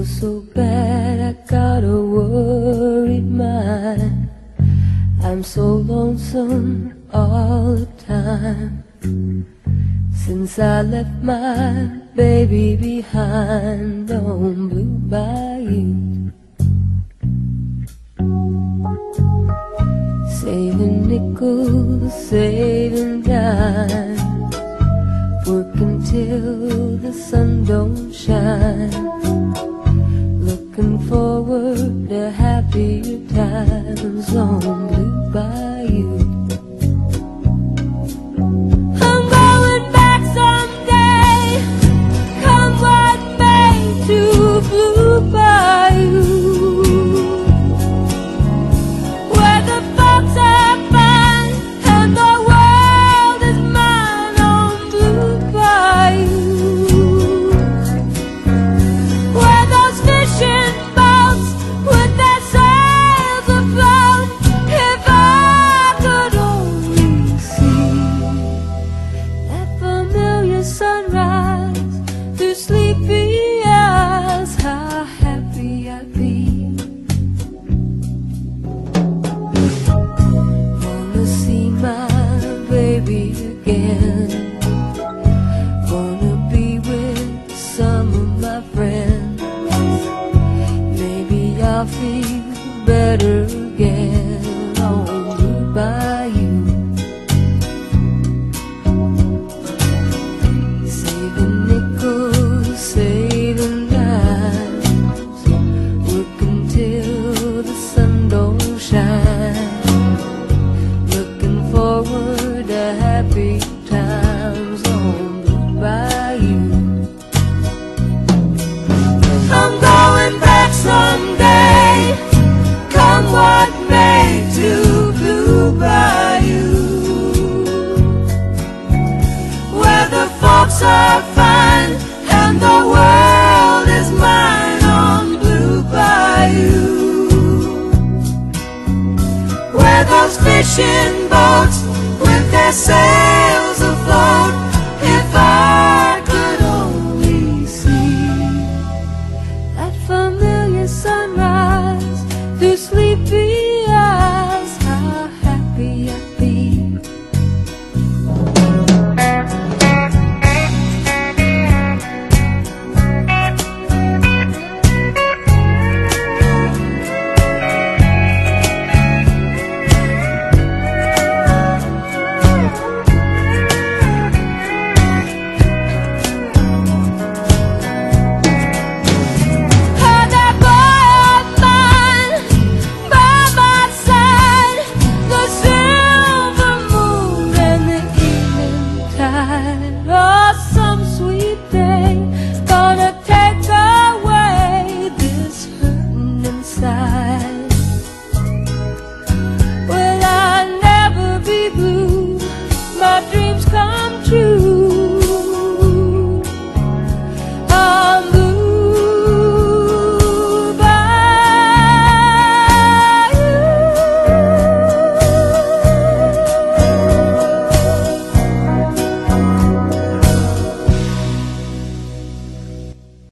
Feels so bad, I got a worried mind. I'm so lonesome all the time. Since I left my baby behind on Blue Bayou. Saving nickels, saving dimes, working till the sun don't shine, looking forward to happier times on Blue Bayou. I'm going back someday, come what may, to Blue Bayou, where the folks are fine and the world is mine on Blue Bayou, where those fishing boats with their sails afloat. If I could only see that familiar sunrise through sleepy eyes, how happy I'd be. Wanna see my baby again.